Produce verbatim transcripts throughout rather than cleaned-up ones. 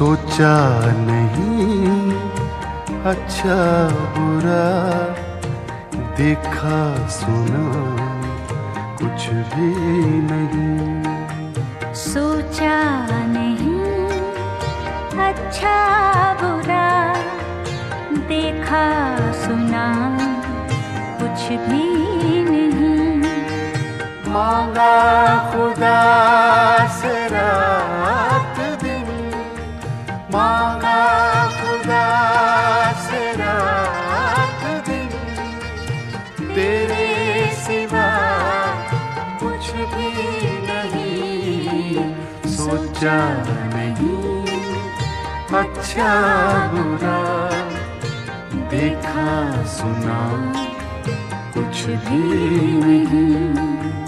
सोचा नहीं अच्छा बुरा, देखा सुना कुछ भी नहीं। सोचा नहीं अच्छा बुरा, देखा सुना कुछ भी नहीं। मांगा खुदा से रात दिन, मांगा खुदा से रात दिन, तेरे सिवा कुछ भी नहीं। सोचा नहीं अच्छा बुरा, देखा सुना कुछ भी नहीं।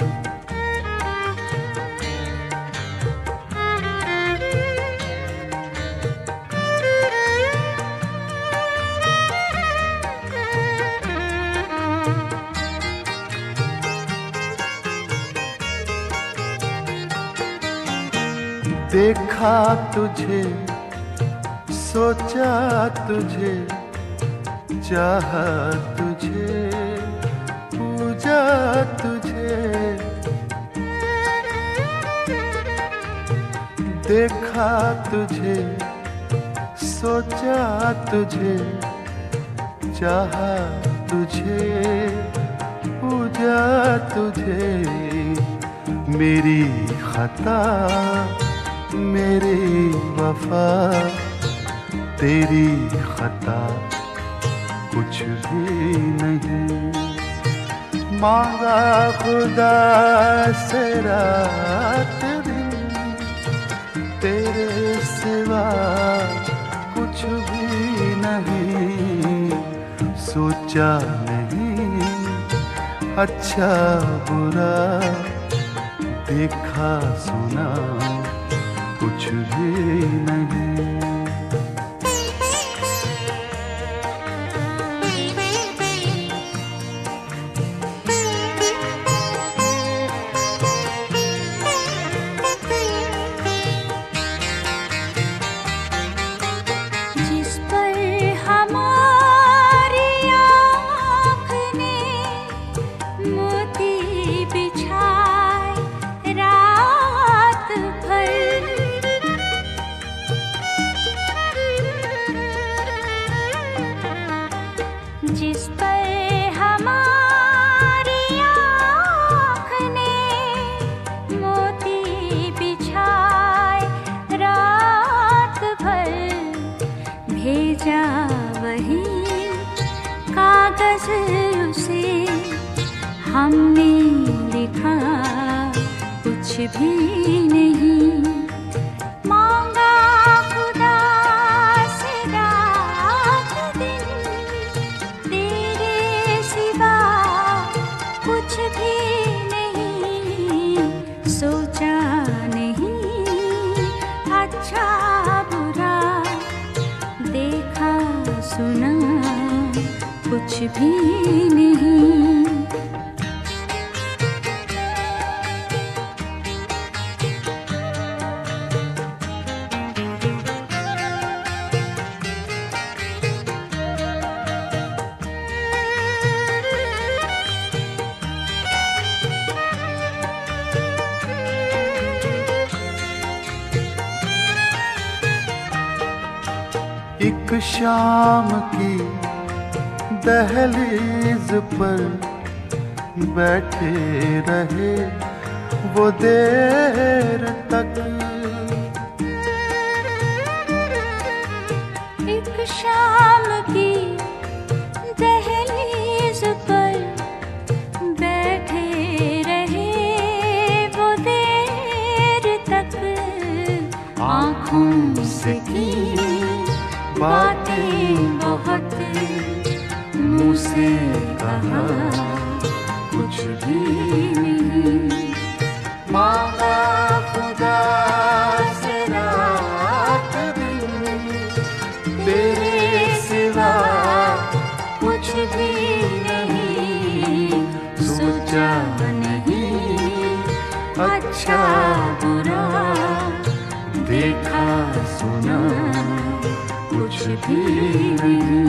देखा तुझे, सोचा तुझे, चाहा तुझे, पूजा तुझे। देखा तुझे, सोचा तुझे, चाहा तुझे, पूजा तुझे। मेरी खता मेरी वफा, तेरी खता कुछ भी नहीं। मांगा खुदा से रात दिन, तेरे सिवा कुछ भी नहीं। सोचा नहीं अच्छा बुरा, देखा सुना कुछ भी नहीं। जिस पर हमारी आँख ने मोती बिछाए रात भर, जिस पर हमारी आँख ने मोती बिछाए रात भर, भेजा वही कागज उसे हमने लिखा कुछ भी नहीं। मांगा खुदा से रात दिन, तेरे सिवा कुछ भी नहीं। सोचा नहीं अच्छा बुरा, देखा सुना कुछ भी नहीं। एक शाम की दहलीज पर बैठे रहे वो देर तक। एक शाम की दहलीज पर बैठे रहे वो देर तक। आँखों से की बातें बहुत, मुँह से कहा कुछ भी नहीं। मांगा खुदा से रात दिन, तेरे सिवा कुछ भी नहीं। सोचा नहीं अच्छा बुरा, देखा सुना भी नहीं।